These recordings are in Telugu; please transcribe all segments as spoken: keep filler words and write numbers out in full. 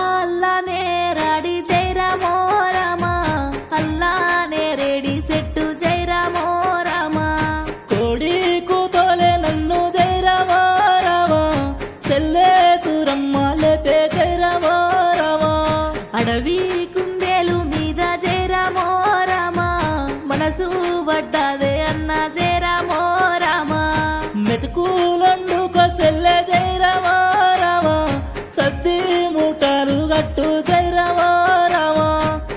అల్లానే రాడి జైరామో రామా అల్లానే రేడి చెట్టు జైరామో రామా కోడి కూతోలే నన్ను జైరామో రామా చెల్లే సూరమ్మ లేపే జైరామో రామా అడవి కుందేలు మీద జైరామో రామా మనసు పడ్డాదే అన్న జైరామో రామా మెతుకులండుకో చెల్లే జైరామో రామా సద్ది మూటలు గట్టు జైరామో రామా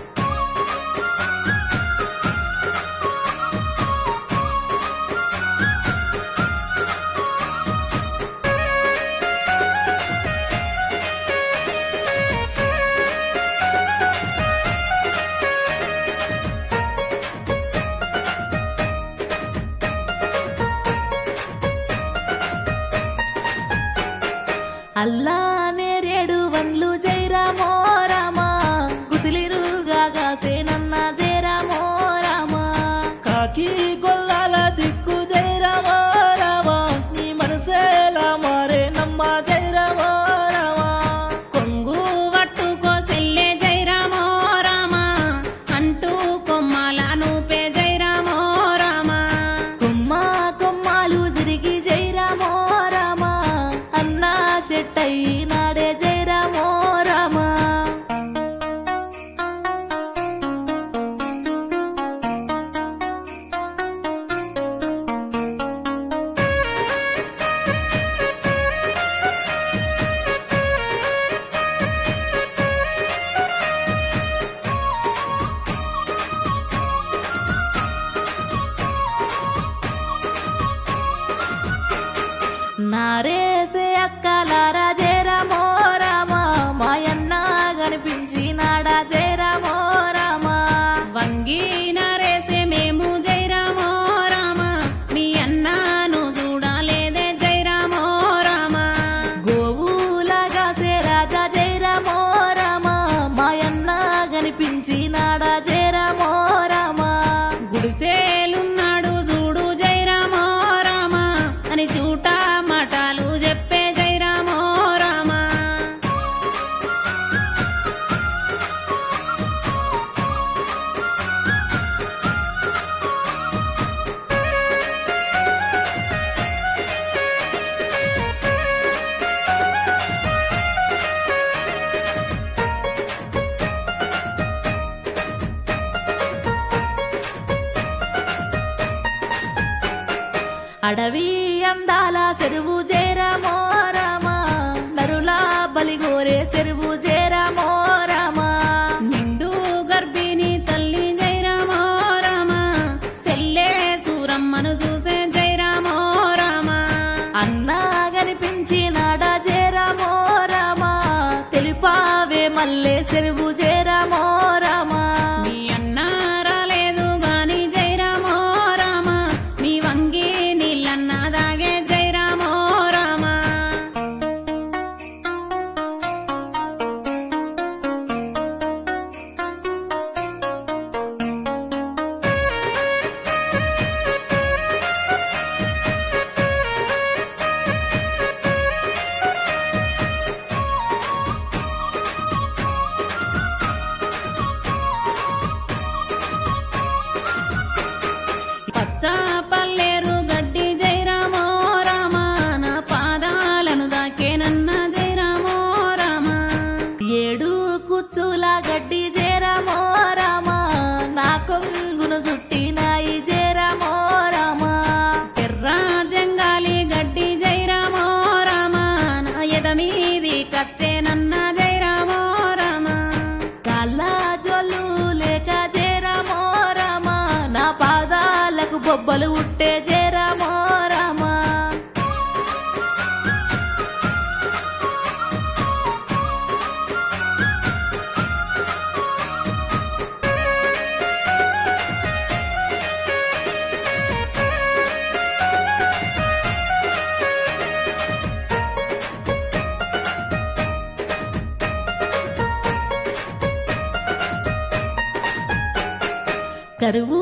అల్లానే రేడు వండ్లు జైరామో రామా గుదిలిరుగా గాసేనన్న జైరామో రామా కాకి గొల్లాల దిక్కు జైరామో రామా నీ మనసేలా మారే నమ్మ జైరామో రామా కొంగు వట్టుకో సెల్లే జైరామో రామా అంటూ కొమ్మాల నూపే జైరామో రామా కొమ్మ కొమ్మాలు తిరిగి జైరామో రామా అన్నా చెట్టయి నాడే జైరామో రామా నారేసే అక్కలారా జైరామో రామా మాయన్న కనిపించి నాడా జైరామో రామా వంగిన రేసే మేము జైరామో రామా మీ అన్నాను చూడాలేదే జైరామో రామా గోవులాగాసే రాజా జైరామో రామా మాయన్న కనిపించి నాడా జైరామో రామా గుడిసేలున్నాడు చూడు జైరామో రామా అని చూట మాటలు చెప్పే జైరామో రామా అడవి అందాల చెరువు జైరామో రామా నరులా బలిగోరే చెరువు జైరామో రామా నిండు గర్భిణి తల్లి జైరామో రామా సెల్లే సూరమ్మను చూసే జైరామో రామా అన్నా కనిపించి నాడా జైరామో రామా తెలిపావే మల్లె చెరువు జైరామో రామా మీ అన్న రాలేదు గాని జైరామో రామా నీ వంగి నీళ్ళన్న దాగే జైరామో రామా పచ్చ పల్లేరు గడ్డి జైరామో రామా నా పాదాలను దాకేనన్న జైరామో రామా ఏడు కుచ్చుల గడ్డి జైరామో రామా నా కొంగును చుట్టినాయి జైరామో రామా ఎర్ర జంగాలి గడ్డి జైరామో రామా నా ఎద మీది కచ్చేనన్న జైరామో రామా కాళ్ళ జొల్లు లేక జైరామో రామా నా పాదాలకు బొబ్బలు ఉట్టే జైరామో రామా కరువు